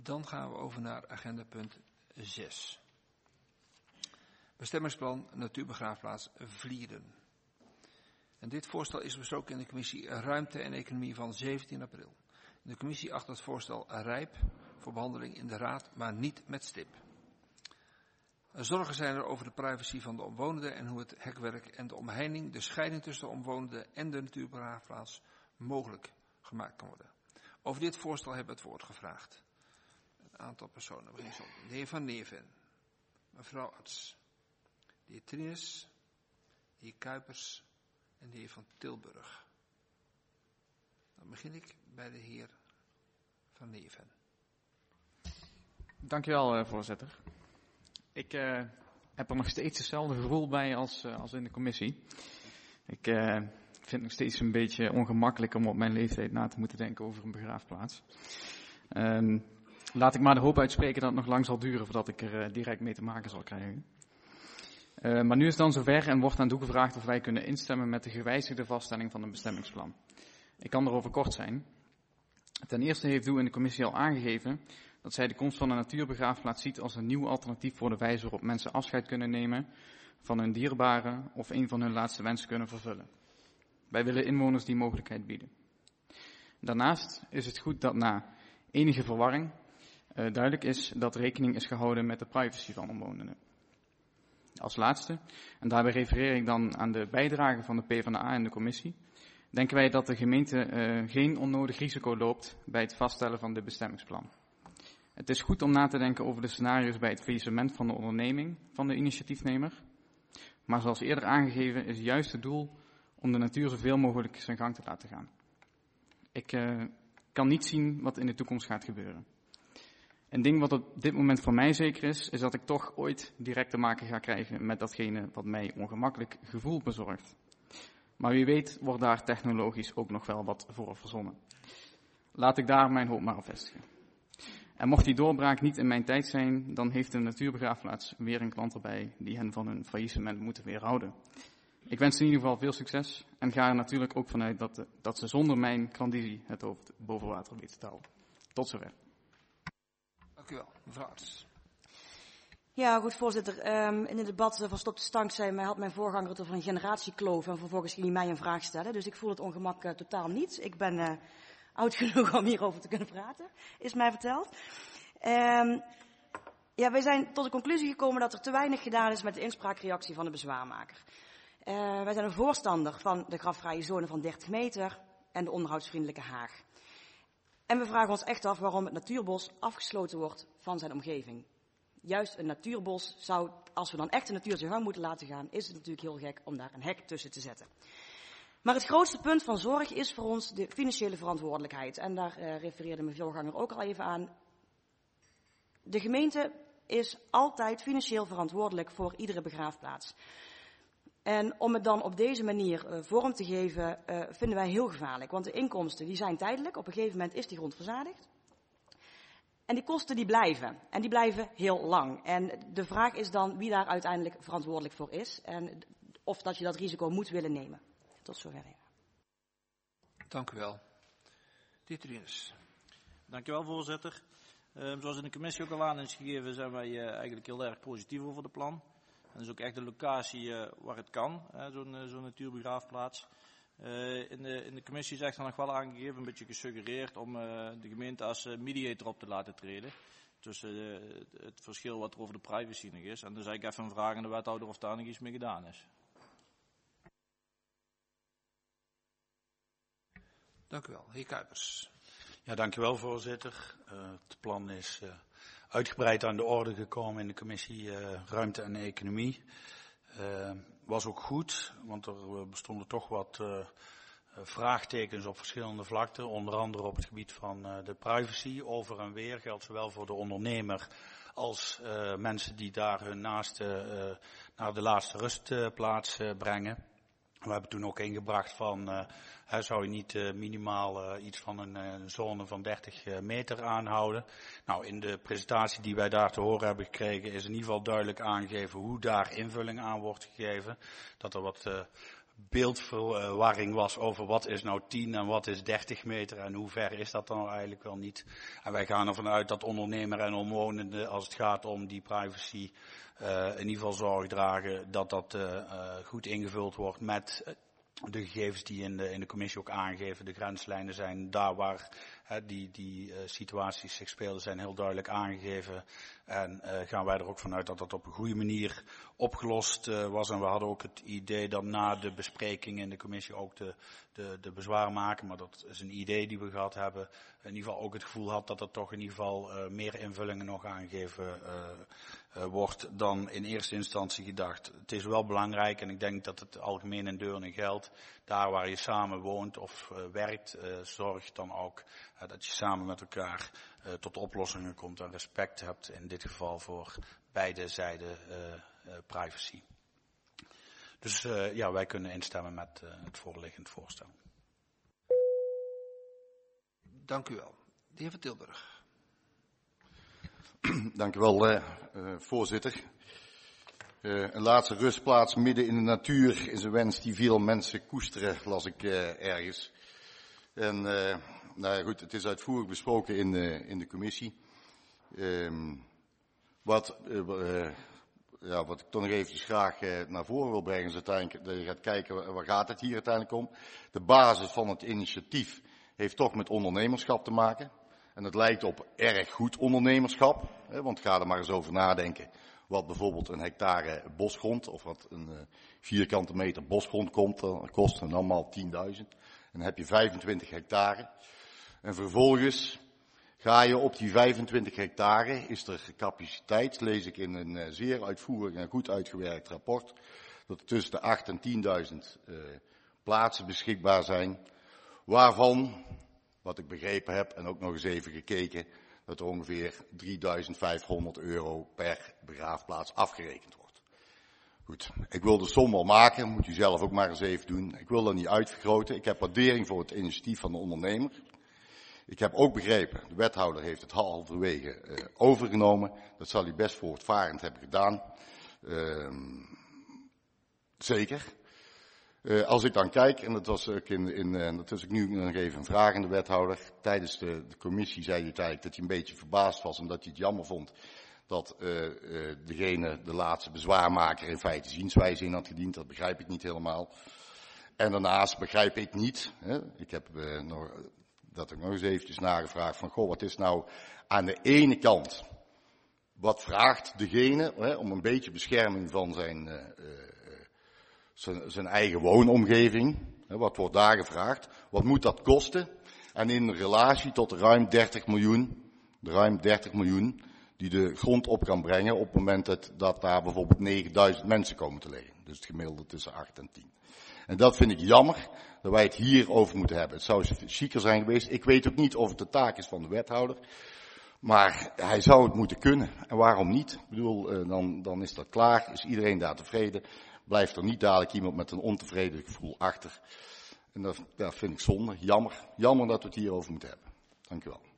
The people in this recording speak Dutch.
Dan gaan we over naar agenda punt 6. Bestemmingsplan Natuurbegraafplaats Vlieren. En dit voorstel is besproken in de commissie Ruimte en Economie van 17 april. De commissie acht het voorstel rijp voor behandeling in de raad, maar niet met stip. Zorgen zijn er over de privacy van de omwonenden en hoe het hekwerk en de omheining, de scheiding tussen de omwonenden en de natuurbegraafplaats mogelijk gemaakt kan worden. Over dit voorstel hebben we het woord gevraagd. Een aantal personen. De heer Van Neerven, mevrouw Arts, de heer Trines, de heer Kuipers en de heer Van Tilburg. Dan begin ik bij de heer Van Neerven. Dank u wel, voorzitter. Ik heb er nog steeds hetzelfde gevoel bij als in de commissie. Ik vind het nog steeds een beetje ongemakkelijk om op mijn leeftijd na te moeten denken over een begraafplaats. Laat ik maar de hoop uitspreken dat het nog lang zal duren voordat ik er direct mee te maken zal krijgen. Maar nu is het dan zover en wordt aan Doe gevraagd of wij kunnen instemmen met de gewijzigde vaststelling van een bestemmingsplan. Ik kan erover kort zijn. Ten eerste heeft Doe in de commissie al aangegeven dat zij de komst van een natuurbegraafplaats ziet als een nieuw alternatief voor de wijze waarop mensen afscheid kunnen nemen van hun dierbaren of een van hun laatste wensen kunnen vervullen. Wij willen inwoners die mogelijkheid bieden. Daarnaast is het goed dat na enige verwarring duidelijk is dat rekening is gehouden met de privacy van omwonenden. Als laatste, en daarbij refereer ik dan aan de bijdrage van de PvdA in de commissie, denken wij dat de gemeente geen onnodig risico loopt bij het vaststellen van dit bestemmingsplan. Het is goed om na te denken over de scenario's bij het faillissement van de onderneming van de initiatiefnemer. Maar zoals eerder aangegeven is juist het doel om de natuur zoveel mogelijk zijn gang te laten gaan. Ik kan niet zien wat in de toekomst gaat gebeuren. Een ding wat op dit moment voor mij zeker is dat ik toch ooit direct te maken ga krijgen met datgene wat mij ongemakkelijk gevoel bezorgt. Maar wie weet wordt daar technologisch ook nog wel wat voor verzonnen. Laat ik daar mijn hoop maar op vestigen. En mocht die doorbraak niet in mijn tijd zijn, dan heeft de natuurbegraafplaats weer een klant erbij die hen van hun faillissement moeten weerhouden. Ik wens in ieder geval veel succes en ga er natuurlijk ook vanuit dat ze zonder mijn klandizie het hoofd boven water weten te houden. Tot zover. Dank u wel, mevrouw Arts. Ja, goed voorzitter. In het debat van Stop de Stank had mijn voorganger het over een generatiekloof en vervolgens ging hij mij een vraag stellen. Dus ik voel het ongemak totaal niet. Ik ben oud genoeg om hierover te kunnen praten, is mij verteld. Wij zijn tot de conclusie gekomen dat er te weinig gedaan is met de inspraakreactie van de bezwaarmaker. Wij zijn een voorstander van de grafvrije zone van 30 meter en de onderhoudsvriendelijke haag. En we vragen ons echt af waarom het natuurbos afgesloten wordt van zijn omgeving. Juist een natuurbos zou, als we dan echt de natuur zijn gang moeten laten gaan, is het natuurlijk heel gek om daar een hek tussen te zetten. Maar het grootste punt van zorg is voor ons de financiële verantwoordelijkheid. En daar refereerde mijn voorganger ook al even aan. De gemeente is altijd financieel verantwoordelijk voor iedere begraafplaats. En om het dan op deze manier vorm te geven, vinden wij heel gevaarlijk. Want de inkomsten die zijn tijdelijk. Op een gegeven moment is die grond verzadigd. En die kosten die blijven. En die blijven heel lang. En de vraag is dan wie daar uiteindelijk verantwoordelijk voor is. En of dat je dat risico moet willen nemen. Tot zover. Dank u wel. De heer Trines. Dank u wel, voorzitter. Zoals in de commissie ook al aan is gegeven, zijn wij eigenlijk heel erg positief over het plan. En dat is ook echt de locatie waar het kan, zo'n natuurbegraafplaats. In de commissie is echt nog wel aangegeven, een beetje gesuggereerd om de gemeente als mediator op te laten treden. Tussen het verschil wat er over de privacy nog is. En dus eigenlijk even een vraag aan de wethouder of daar nog iets mee gedaan is. Dank u wel. Heer Kuipers. Ja, dank u wel, voorzitter. Het plan is uitgebreid aan de orde gekomen in de commissie Ruimte en Economie. Was ook goed, want er bestonden toch wat vraagtekens op verschillende vlakten. Onder andere op het gebied van de privacy. Over en weer geldt zowel voor de ondernemer als mensen die daar hun naaste naar de laatste rustplaats brengen. We hebben toen ook ingebracht van, zou je niet minimaal iets van een zone van 30 meter aanhouden. Nou, in de presentatie die wij daar te horen hebben gekregen is in ieder geval duidelijk aangegeven hoe daar invulling aan wordt gegeven. Dat er wat beeldverwarring was over wat is nou 10 en wat is 30 meter en hoe ver is dat dan nou eigenlijk wel niet. En wij gaan ervan uit dat ondernemer en omwonenden, als het gaat om die privacy, in ieder geval zorg dragen dat dat goed ingevuld wordt met de gegevens die in de commissie ook aangeven. De grenslijnen zijn daar waar die situaties zich spelen, zijn heel duidelijk aangegeven. En gaan wij er ook vanuit dat dat op een goede manier opgelost was. En we hadden ook het idee dat na de bespreking in de commissie ook de bezwaar maken, maar dat is een idee die we gehad hebben, in ieder geval ook het gevoel had dat er toch in ieder geval meer invullingen nog aangegeven wordt dan in eerste instantie gedacht. Het is wel belangrijk en ik denk dat het algemeen in Deurne geldt. Daar waar je samen woont of werkt, zorg dan ook dat je samen met elkaar tot oplossingen komt en respect hebt in dit geval voor beide zijden privacy. Dus ja, wij kunnen instemmen met het voorliggend voorstel. Dank u wel. De heer Van Tilburg. Dank u wel, voorzitter. Een laatste rustplaats midden in de natuur is een wens die veel mensen koesteren, las ik ergens. En nou ja, goed, het is uitvoerig besproken in de commissie. Wat ik toch nog eventjes graag naar voren wil brengen is uiteindelijk, dat je gaat kijken waar gaat het hier uiteindelijk om. De basis van het initiatief heeft toch met ondernemerschap te maken. En het lijkt op erg goed ondernemerschap, want ga er maar eens over nadenken. Wat bijvoorbeeld een hectare bosgrond of wat een vierkante meter bosgrond kost, en allemaal 10.000. En dan heb je 25 hectare. En vervolgens ga je op die 25 hectare, is er capaciteit, lees ik in een zeer uitvoerig en goed uitgewerkt rapport, dat er tussen de 8 en 10.000 plaatsen beschikbaar zijn, waarvan, wat ik begrepen heb en ook nog eens even gekeken, dat er ongeveer €3.500 per begraafplaats afgerekend wordt. Goed, ik wil de som wel maken, moet u zelf ook maar eens even doen. Ik wil dat niet uitvergroten. Ik heb waardering voor het initiatief van de ondernemer. Ik heb ook begrepen, de wethouder heeft het halverwege overgenomen. Dat zal hij best voortvarend hebben gedaan. Zeker. Als ik dan kijk, en dat was ook dat is ik nu nog even een vraag aan de wethouder. Tijdens de commissie zei hij eigenlijk dat hij een beetje verbaasd was, omdat hij het jammer vond dat de laatste bezwaarmaker in feite zienswijze in had gediend. Dat begrijp ik niet helemaal. En daarnaast begrijp ik niet, ik heb dat ik nog eens eventjes nagevraagd van, goh, wat is nou aan de ene kant, wat vraagt degene om een beetje bescherming van zijn eigen woonomgeving, wat wordt daar gevraagd, wat moet dat kosten? En in relatie tot de ruim 30 miljoen die de grond op kan brengen op het moment dat daar bijvoorbeeld 9.000 mensen komen te liggen. Dus het gemiddelde tussen 8 en 10. En dat vind ik jammer, dat wij het hier over moeten hebben. Het zou chiquer zijn geweest. Ik weet ook niet of het de taak is van de wethouder. Maar hij zou het moeten kunnen. En waarom niet? Ik bedoel, dan is dat klaar. Is iedereen daar tevreden? Blijft er niet dadelijk iemand met een ontevreden gevoel achter. En dat vind ik zonde. Jammer dat we het hierover moeten hebben. Dank u wel.